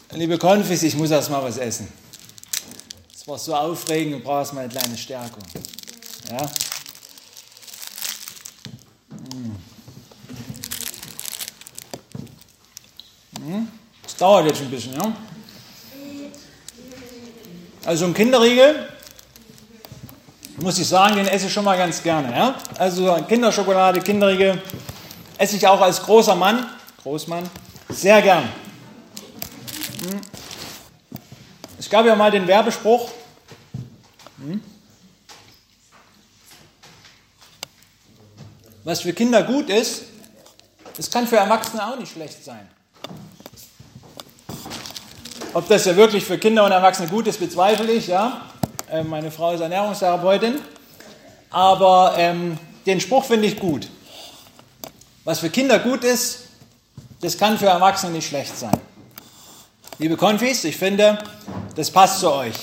Liebe Konfis, ich muss erst mal was essen. Es war so aufregend, du brauchst mal eine kleine Stärkung. Ja? Das dauert jetzt ein bisschen, ja? Also ein Kinderriegel, muss ich sagen, den esse ich schon mal ganz gerne. Ja? Also Kinderschokolade, Kinderriegel esse ich auch als Großmann, sehr gern. Es gab ja mal den Werbespruch, was für Kinder gut ist, das kann für Erwachsene auch nicht schlecht sein. Ob das ja wirklich für Kinder und Erwachsene gut ist, bezweifle ich, ja. Meine Frau ist Ernährungstherapeutin, aber den Spruch finde ich gut. Was für Kinder gut ist, das kann für Erwachsene nicht schlecht sein. Liebe Konfis, ich finde, das passt zu euch.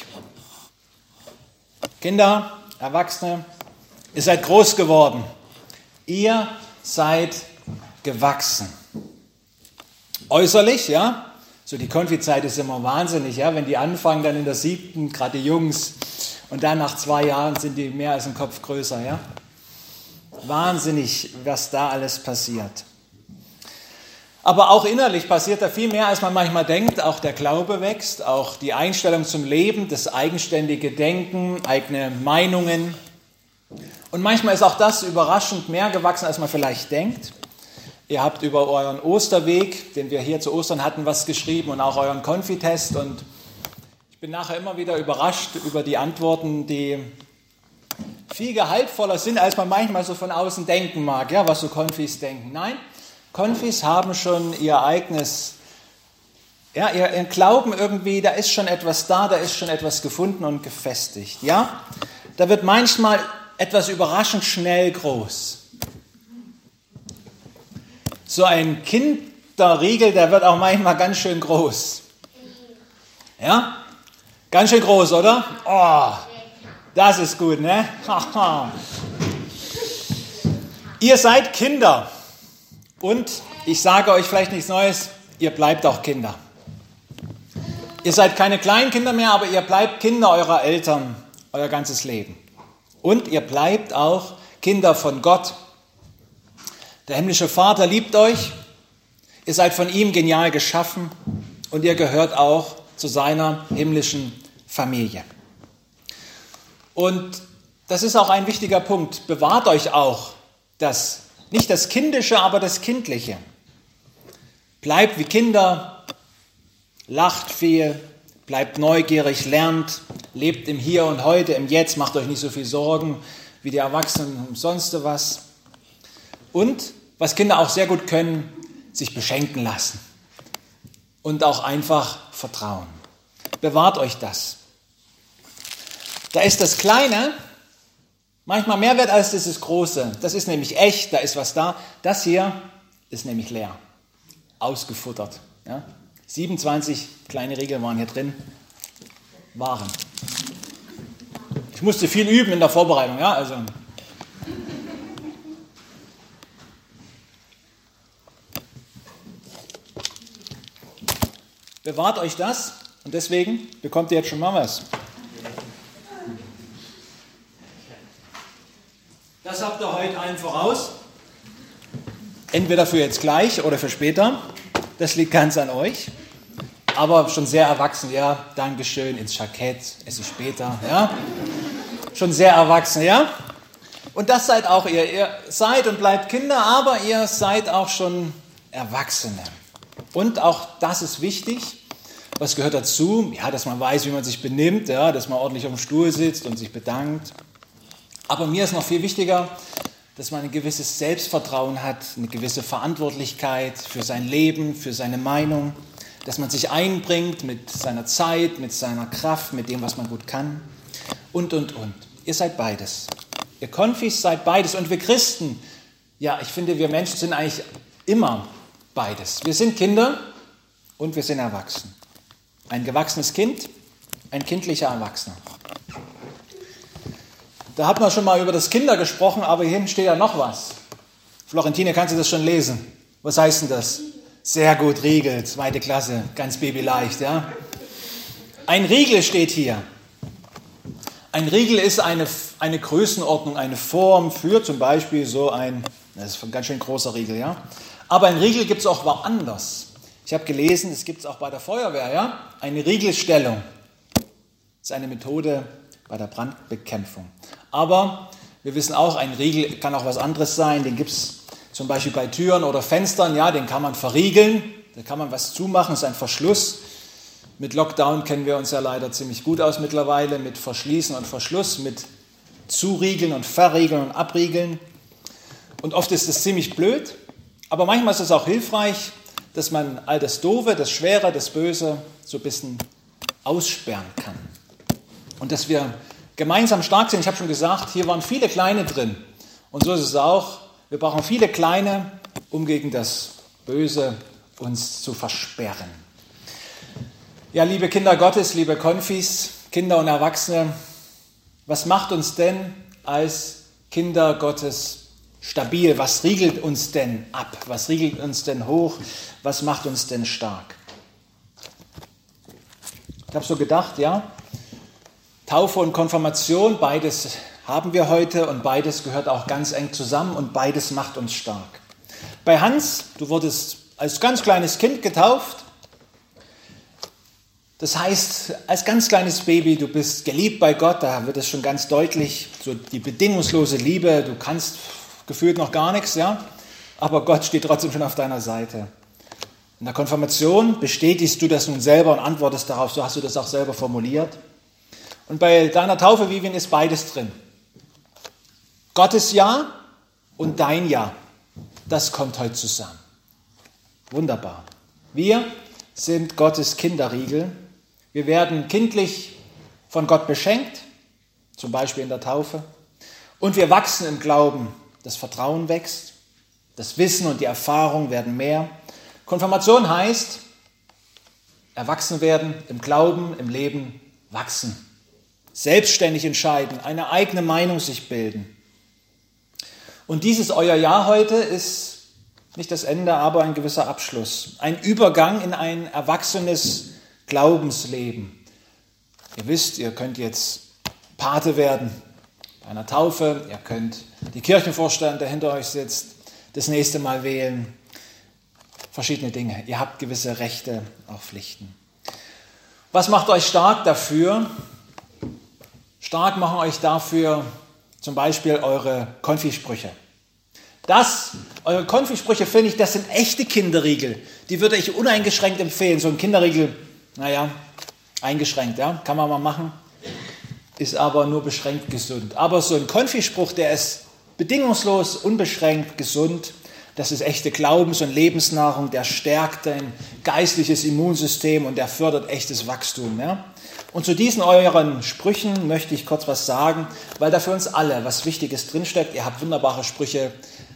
Kinder, Erwachsene, ihr seid groß geworden. Ihr seid gewachsen. Äußerlich, ja. So die Konfi-Zeit ist immer wahnsinnig, ja. Wenn die anfangen, dann in der 7., gerade die Jungs, und dann nach 2 Jahren sind die mehr als ein Kopf größer, ja. Wahnsinnig, was da alles passiert. Aber auch innerlich passiert da viel mehr, als man manchmal denkt. Auch der Glaube wächst, auch die Einstellung zum Leben, das eigenständige Denken, eigene Meinungen. Und manchmal ist auch das überraschend mehr gewachsen, als man vielleicht denkt. Ihr habt über euren Osterweg, den wir hier zu Ostern hatten, was geschrieben und auch euren Konfitest. Und ich bin nachher immer wieder überrascht über die Antworten, die viel gehaltvoller sind, als man manchmal so von außen denken mag, ja, was so Konfis denken. Nein, Konfis haben schon ihr eigenes, ja, ihren Glauben irgendwie, da ist schon etwas da ist schon etwas gefunden und gefestigt. Ja, da wird manchmal etwas überraschend schnell groß. So ein Kinderriegel, der wird auch manchmal ganz schön groß. Ja, ganz schön groß, oder? Oh, das ist gut, ne? Ihr seid Kinder. Und ich sage euch vielleicht nichts Neues, ihr bleibt auch Kinder. Ihr seid keine Kleinkinder mehr, aber ihr bleibt Kinder eurer Eltern euer ganzes Leben. Und ihr bleibt auch Kinder von Gott. Der himmlische Vater liebt euch, ihr seid von ihm genial geschaffen und ihr gehört auch zu seiner himmlischen Familie. Und das ist auch ein wichtiger Punkt. Bewahrt euch auch nicht das Kindische, aber das Kindliche. Bleibt wie Kinder, lacht viel, bleibt neugierig, lernt, lebt im Hier und Heute, im Jetzt, macht euch nicht so viel Sorgen wie die Erwachsenen um sonst was. Und, was Kinder auch sehr gut können, sich beschenken lassen und auch einfach vertrauen. Bewahrt euch das. Da ist das Kleine manchmal mehr wert als das Große. Das ist nämlich echt, da ist was da. Das hier ist nämlich leer, ausgefuttert. Ja? 27 kleine Riegel waren hier drin, waren. Ich musste viel üben in der Vorbereitung, ja, also. Bewahrt euch das und deswegen bekommt ihr jetzt schon mal was. Das habt ihr heute allen voraus. Entweder für jetzt gleich oder für später. Das liegt ganz an euch. Aber schon sehr erwachsen, ja. Dankeschön, ins Jackett, esse ich später, ja. Schon sehr erwachsen, ja. Und das seid auch ihr. Ihr seid und bleibt Kinder, aber ihr seid auch schon Erwachsene. Und auch das ist wichtig. Was gehört dazu? Ja, dass man weiß, wie man sich benimmt, ja, dass man ordentlich auf dem Stuhl sitzt und sich bedankt. Aber mir ist noch viel wichtiger, dass man ein gewisses Selbstvertrauen hat, eine gewisse Verantwortlichkeit für sein Leben, für seine Meinung, dass man sich einbringt mit seiner Zeit, mit seiner Kraft, mit dem, was man gut kann und. Ihr seid beides. Ihr Konfis seid beides und wir Christen, ja, ich finde, wir Menschen sind eigentlich immer beides. Wir sind Kinder und wir sind erwachsen. Ein gewachsenes Kind, ein kindlicher Erwachsener. Da hat man schon mal über das Kinder gesprochen, aber hier hinten steht ja noch was. Florentine, kannst du das schon lesen? Was heißt denn das? Sehr gut, Riegel, 2. Klasse, ganz babyleicht, ja. Ein Riegel steht hier. Ein Riegel ist eine Größenordnung, eine Form für zum Beispiel so das ist ein ganz schön großer Riegel, ja. Aber ein Riegel gibt es auch woanders. Ich habe gelesen, es gibt es auch bei der Feuerwehr, ja. Eine Riegelstellung. Das ist eine Methode bei der Brandbekämpfung. Aber wir wissen auch, ein Riegel kann auch was anderes sein. Den gibt es zum Beispiel bei Türen oder Fenstern, ja, den kann man verriegeln. Da kann man was zumachen, das ist ein Verschluss. Mit Lockdown kennen wir uns ja leider ziemlich gut aus mittlerweile, mit Verschließen und Verschluss, mit Zuriegeln und Verriegeln und Abriegeln. Und oft ist es ziemlich blöd, aber manchmal ist es auch hilfreich, dass man all das Doofe, das Schwere, das Böse so ein bisschen aussperren kann. Und dass wir gemeinsam stark sind. Ich habe schon gesagt, hier waren viele Kleine drin. Und so ist es auch. Wir brauchen viele Kleine, um gegen das Böse uns zu versperren. Ja, liebe Kinder Gottes, liebe Konfis, Kinder und Erwachsene, was macht uns denn als Kinder Gottes stabil? Was riegelt uns denn ab? Was riegelt uns denn hoch? Was macht uns denn stark? Ich habe so gedacht, ja, Taufe und Konfirmation, beides haben wir heute und beides gehört auch ganz eng zusammen und beides macht uns stark. Bei Hans, du wurdest als ganz kleines Kind getauft. Das heißt, als ganz kleines Baby, du bist geliebt bei Gott, da wird es schon ganz deutlich, so die bedingungslose Liebe, du kannst gefühlt noch gar nichts, ja, aber Gott steht trotzdem schon auf deiner Seite. In der Konfirmation bestätigst du das nun selber und antwortest darauf, so hast du das auch selber formuliert. Und bei deiner Taufe, Vivian, ist beides drin. Gottes Ja und dein Ja, das kommt heute zusammen. Wunderbar. Wir sind Gottes Kinderriegel. Wir werden kindlich von Gott beschenkt, zum Beispiel in der Taufe. Und wir wachsen im Glauben. Das Vertrauen wächst, das Wissen und die Erfahrung werden mehr. Konfirmation heißt, erwachsen werden, im Glauben, im Leben wachsen. Selbstständig entscheiden, eine eigene Meinung sich bilden. Und dieses euer Jahr heute ist nicht das Ende, aber ein gewisser Abschluss. Ein Übergang in ein erwachsenes Glaubensleben. Ihr wisst, ihr könnt jetzt Pate werden bei einer Taufe. Ihr könnt die Kirchenvorstand, der hinter euch sitzt, das nächste Mal wählen. Verschiedene Dinge. Ihr habt gewisse Rechte, auch Pflichten. Was macht euch stark dafür? Stark machen euch dafür zum Beispiel eure Konfisprüche. Eure Konfisprüche, finde ich, das sind echte Kinderriegel. Die würde ich uneingeschränkt empfehlen. So ein Kinderriegel, eingeschränkt, ja, kann man mal machen, ist aber nur beschränkt gesund. Aber so ein Konfispruch, der ist bedingungslos, unbeschränkt gesund. Das ist echte Glaubens- und Lebensnahrung, der stärkt dein geistliches Immunsystem und der fördert echtes Wachstum. Ja? Und zu diesen euren Sprüchen möchte ich kurz was sagen, weil da für uns alle was Wichtiges drinsteckt. Ihr habt wunderbare Sprüche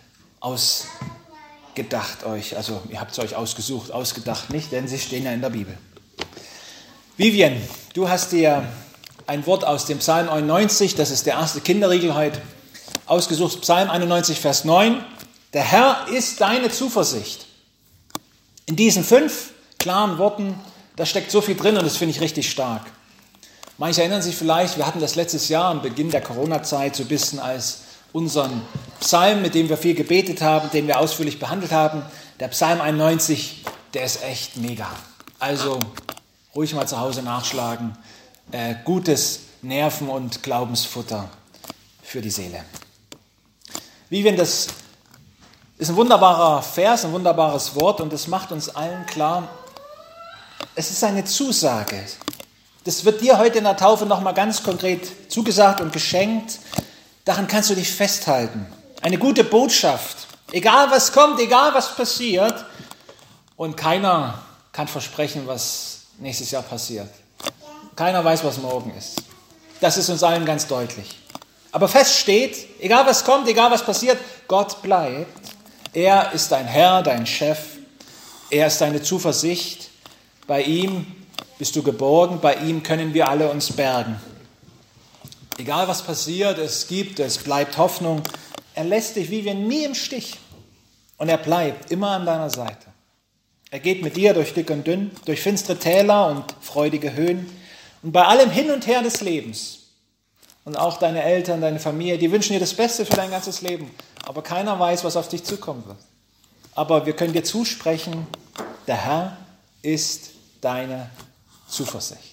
ausgedacht euch, also ihr habt es euch ausgedacht nicht, denn sie stehen ja in der Bibel. Vivian, du hast dir ein Wort aus dem Psalm 91, das ist der erste Kinderriegel heute, ausgesucht. Psalm 91, Vers 9. Der Herr ist deine Zuversicht. In diesen 5 klaren Worten, da steckt so viel drin und das finde ich richtig stark. Manche erinnern sich vielleicht, wir hatten das letztes Jahr am Beginn der Corona-Zeit so ein bisschen als unseren Psalm, mit dem wir viel gebetet haben, den wir ausführlich behandelt haben. Der Psalm 91, der ist echt mega. Also ruhig mal zu Hause nachschlagen. Gutes Nerven- und Glaubensfutter für die Seele. Vivian, das ist ein wunderbarer Vers, ein wunderbares Wort und es macht uns allen klar, es ist eine Zusage. Das wird dir heute in der Taufe nochmal ganz konkret zugesagt und geschenkt. Daran kannst du dich festhalten. Eine gute Botschaft. Egal was kommt, egal was passiert. Und keiner kann versprechen, was nächstes Jahr passiert. Keiner weiß, was morgen ist. Das ist uns allen ganz deutlich. Aber fest steht, egal was kommt, egal was passiert, Gott bleibt. Er ist dein Herr, dein Chef. Er ist deine Zuversicht. Bei ihm bist du geborgen, bei ihm können wir alle uns bergen. Egal was passiert, es bleibt Hoffnung. Er lässt dich wie wir nie im Stich. Und er bleibt immer an deiner Seite. Er geht mit dir durch dick und dünn, durch finstere Täler und freudige Höhen. Und bei allem Hin und Her des Lebens, und auch deine Eltern, deine Familie, die wünschen dir das Beste für dein ganzes Leben. Aber keiner weiß, was auf dich zukommen wird. Aber wir können dir zusprechen, der Herr ist deine Zuversicht.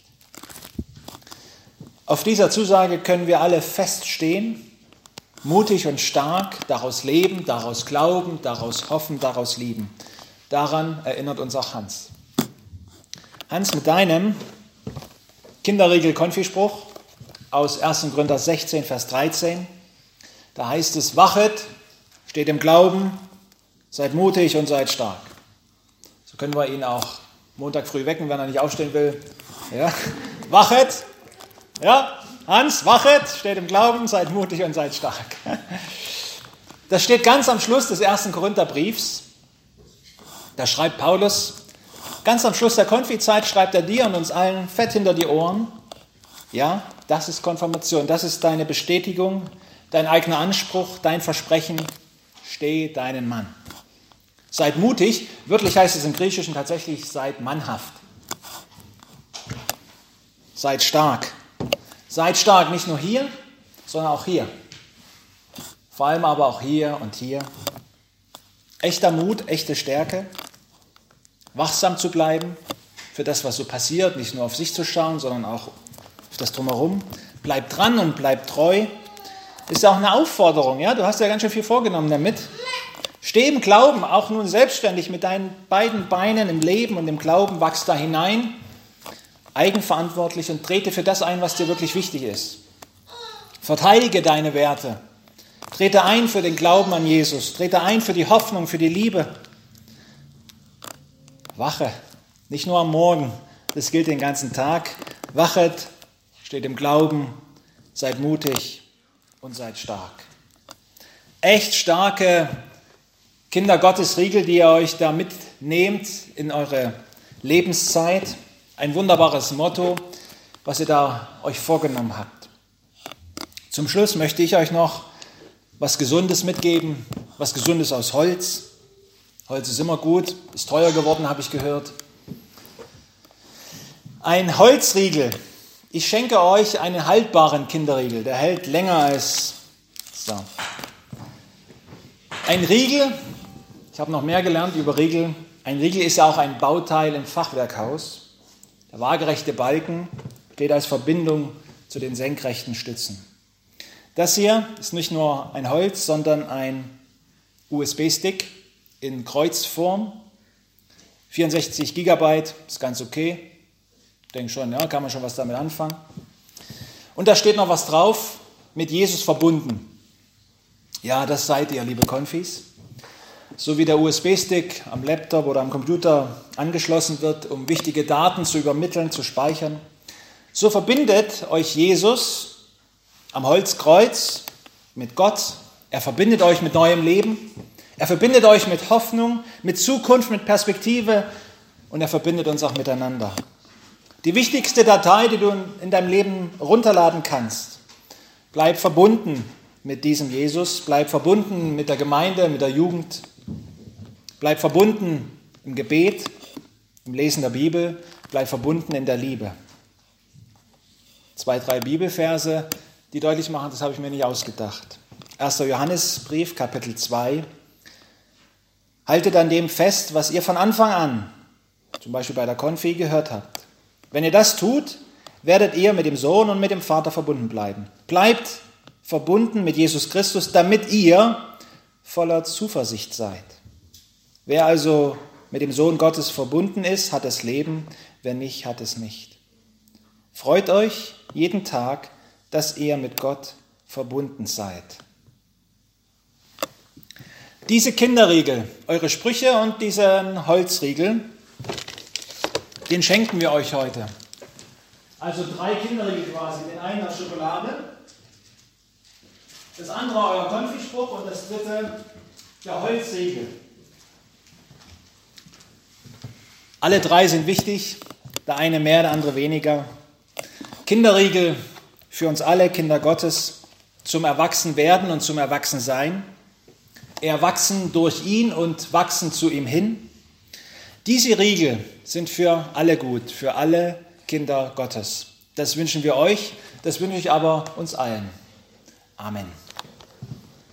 Auf dieser Zusage können wir alle feststehen, mutig und stark, daraus leben, daraus glauben, daraus hoffen, daraus lieben. Daran erinnert uns auch Hans. Hans, mit deinem Kinderriegel-Konfispruch aus 1. Korinther 16, Vers 13, da heißt es, wachet, steht im Glauben, seid mutig und seid stark. So können wir ihn auch Montag früh wecken, wenn er nicht aufstehen will. Ja. Wachet, ja, Hans, wachet, steht im Glauben, seid mutig und seid stark. Das steht ganz am Schluss des 1. Korintherbriefs. Da schreibt Paulus, ganz am Schluss der Konfizeit schreibt er dir und uns allen fett hinter die Ohren. Ja, das ist Konfirmation, das ist deine Bestätigung, dein eigener Anspruch, dein Versprechen, steh deinen Mann. Seid mutig, wörtlich heißt es im Griechischen tatsächlich, seid mannhaft. Seid stark. Seid stark, nicht nur hier, sondern auch hier. Vor allem aber auch hier und hier. Echter Mut, echte Stärke. Wachsam zu bleiben für das, was so passiert, nicht nur auf sich zu schauen, sondern auch auf das Drumherum. Bleib dran und bleib treu. Ist ja auch eine Aufforderung, ja? Du hast ja ganz schön viel vorgenommen damit. Steh im Glauben, auch nun selbstständig mit deinen beiden Beinen im Leben und im Glauben, wachs da hinein, eigenverantwortlich und trete für das ein, was dir wirklich wichtig ist. Verteidige deine Werte. Trete ein für den Glauben an Jesus. Trete ein für die Hoffnung, für die Liebe. Wache, nicht nur am Morgen, das gilt den ganzen Tag. Wachet, steht im Glauben, seid mutig und seid stark. Echt starke Kinder Gottes Riegel, die ihr euch da mitnehmt in eure Lebenszeit. Ein wunderbares Motto, was ihr da euch vorgenommen habt. Zum Schluss möchte ich euch noch was Gesundes mitgeben, was Gesundes aus Holz. Holz ist immer gut, ist teuer geworden, habe ich gehört. Ein Holzriegel. Ich schenke euch einen haltbaren Kinderriegel, der hält länger als so. Ein Riegel, ich habe noch mehr gelernt über Riegel. Ein Riegel ist ja auch ein Bauteil im Fachwerkhaus. Der waagerechte Balken steht als Verbindung zu den senkrechten Stützen. Das hier ist nicht nur ein Holz, sondern ein USB-Stick in Kreuzform. 64 Gigabyte, ist ganz okay. Ich denke schon, ja, kann man schon was damit anfangen. Und da steht noch was drauf, mit Jesus verbunden. Ja, das seid ihr, liebe Konfis. So wie der USB-Stick am Laptop oder am Computer angeschlossen wird, um wichtige Daten zu übermitteln, zu speichern, so verbindet euch Jesus am Holzkreuz mit Gott. Er verbindet euch mit neuem Leben. Er verbindet euch mit Hoffnung, mit Zukunft, mit Perspektive und er verbindet uns auch miteinander. Die wichtigste Datei, die du in deinem Leben runterladen kannst, bleib verbunden mit diesem Jesus, bleib verbunden mit der Gemeinde, mit der Jugend, bleib verbunden im Gebet, im Lesen der Bibel, bleib verbunden in der Liebe. 2, 3 Bibelverse, die deutlich machen, das habe ich mir nicht ausgedacht. 1. Johannesbrief, Kapitel 2. Haltet an dem fest, was ihr von Anfang an, zum Beispiel bei der Konfi, gehört habt. Wenn ihr das tut, werdet ihr mit dem Sohn und mit dem Vater verbunden bleiben. Bleibt verbunden mit Jesus Christus, damit ihr voller Zuversicht seid. Wer also mit dem Sohn Gottes verbunden ist, hat das Leben, wer nicht, hat es nicht. Freut euch jeden Tag, dass ihr mit Gott verbunden seid. Diese Kinderriegel, eure Sprüche und diesen Holzriegel, den schenken wir euch heute. Also 3 Kinderriegel quasi, den einen aus Schokolade, das andere euer Konfispruch und das dritte der Holzriegel. Alle 3 sind wichtig, der eine mehr, der andere weniger. Kinderriegel für uns alle, Kinder Gottes, zum Erwachsenwerden und zum Erwachsensein. Erwachsen durch ihn und wachsen zu ihm hin. Diese Riegel sind für alle gut, für alle Kinder Gottes. Das wünschen wir euch, das wünsche ich aber uns allen. Amen.